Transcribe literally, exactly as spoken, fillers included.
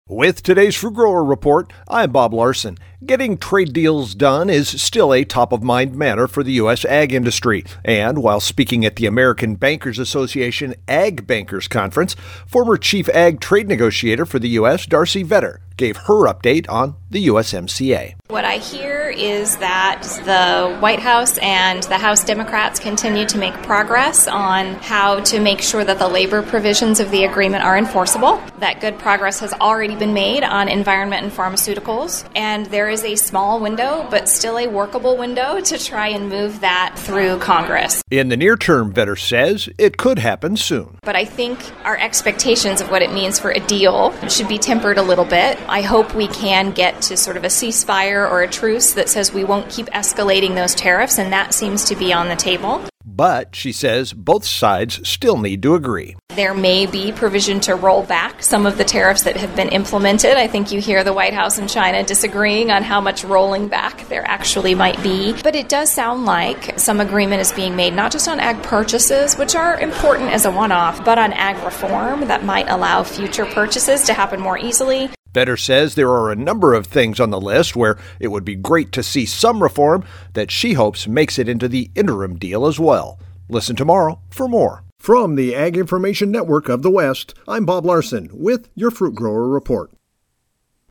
With today's Fruit Grower Report, I'm Bob Larson. Getting trade deals done is still a top-of-mind matter for the U S ag industry. And while speaking at the American Bankers Association Ag Bankers Conference, former Chief Ag Trade Negotiator for the U S, Darcy Vetter, gave her update on the U S M C A. What I hear is that the White House and the House Democrats continue to make progress on how to make sure that the labor provisions of the agreement are enforceable. That good progress has already been made on environment and pharmaceuticals, and there is a small window, but still a workable window, to try and move that through Congress. In the near term, Vetter says, it could happen soon. But I think our expectations of what it means for a deal should be tempered a little bit. I hope we can get to sort of a ceasefire or a truce that says we won't keep escalating those tariffs, and that seems to be on the table. But, she says, both sides still need to agree. There may be provision to roll back some of the tariffs that have been implemented. I think you hear the White House and China disagreeing on how much rolling back there actually might be. But it does sound like some agreement is being made, not just on ag purchases, which are important as a one-off, but on ag reform that might allow future purchases to happen more easily. Vetter says there are a number of things on the list where it would be great to see some reform that she hopes makes it into the interim deal as well. Listen tomorrow for more. From the Ag Information Network of the West, I'm Bob Larson with your Fruit Grower Report.